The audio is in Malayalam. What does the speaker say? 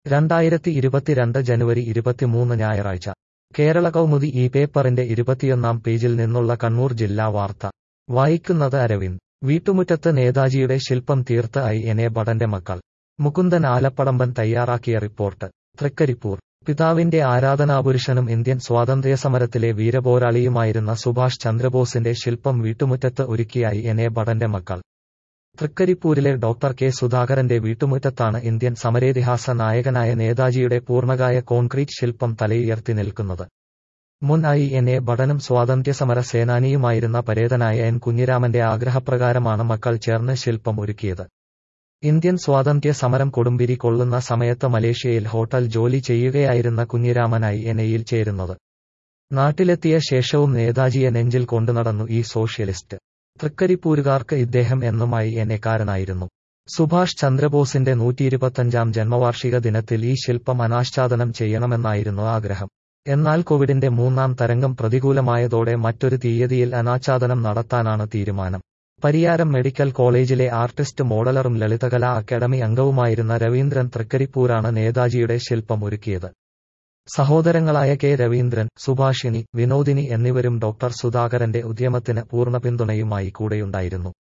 2022 ജനുവരി 23 ഞായറാഴ്ച കേരള കൗമുദി ഈ പേപ്പറിന്റെ 21-ാം പേജിൽ നിന്നുള്ള കണ്ണൂർ ജില്ലാ വാർത്ത വായിക്കുന്നത് അരവിന്ദ്. വീട്ടുമുറ്റത്ത് നേതാജിയുടെ ശില്പം തീർത്ത് INA ഭടന്റെ മക്കൾ. മുകുന്ദൻ ആലപ്പടമ്പൻ തയ്യാറാക്കിയ റിപ്പോർട്ട്. തൃക്കരിപ്പൂർ. പിതാവിന്റെ ആരാധനാപുരുഷനും ഇന്ത്യൻ സ്വാതന്ത്ര്യസമരത്തിലെ വീരപോരാളിയുമായിരുന്ന സുഭാഷ് ചന്ദ്രബോസിന്റെ ശില്പം വീട്ടുമുറ്റത്ത് ഒരുക്കി INA ഭടന്റെ മക്കൾ. തൃക്കരിപ്പൂരിലെ ഡോക്ടർ കെ സുധാകരന്റെ വീട്ടുമുറ്റത്താണ് ഇന്ത്യൻ സമരേതിഹാസ നായകനായ നേതാജിയുടെ പൂർണ്ണകായ കോൺക്രീറ്റ് ശില്പം തലയുയർത്തി നിൽക്കുന്നത്. മുൻ INA ഭടനും സ്വാതന്ത്ര്യസമര സേനാനിയുമായിരുന്ന പരേതനായ N കുഞ്ഞിരാമന്റെ ആഗ്രഹപ്രകാരമാണ് മക്കൾ ചേർന്ന് ശില്പം ഒരുക്കിയത്. ഇന്ത്യൻ സ്വാതന്ത്ര്യ സമരം കൊടുമ്പിരി കൊള്ളുന്ന സമയത്ത് മലേഷ്യയിൽ ഹോട്ടൽ ജോലി ചെയ്യുകയായിരുന്ന കുഞ്ഞിരാമൻ INAയിൽ ചേരുന്നത്. നാട്ടിലെത്തിയ ശേഷവും നേതാജിയെ നെഞ്ചിൽ കൊണ്ടുനടന്നു ഈ സോഷ്യലിസ്റ്റ്. തൃക്കരിപ്പൂരുകാർക്ക് ഇദ്ദേഹം എന്നും INAക്കാരനായിരുന്നു. സുഭാഷ് ചന്ദ്രബോസിന്റെ 125-ാം ജന്മവാർഷിക ദിനത്തിൽ ഈ ശില്പം അനാച്ഛാദനം ചെയ്യണമെന്നായിരുന്നു ആഗ്രഹം. എന്നാൽ കോവിഡിന്റെ 3-ാം തരംഗം പ്രതികൂലമായതോടെ മറ്റൊരു തീയതിയിൽ അനാച്ഛാദനം നടത്താനാണ് തീരുമാനം. പരിയാരം മെഡിക്കൽ കോളേജിലെ ആർട്ടിസ്റ്റ് മോഡലറും ലളിതകലാ അക്കാദമി അംഗവുമായിരുന്ന രവീന്ദ്രൻ തൃക്കരിപ്പൂരാണ് നേതാജിയുടെ ശില്പം ഒരുക്കിയത്. സഹോദരങ്ങളായ കെ രവീന്ദ്രൻ, സുഭാഷിണി, വിനോദിനി എന്നിവരും ഡോക്ടർ സുധാകരന്റെ ഉദ്യമത്തിന് പൂർണ്ണ പിന്തുണയുമായി കൂടെയുണ്ടായിരുന്നു.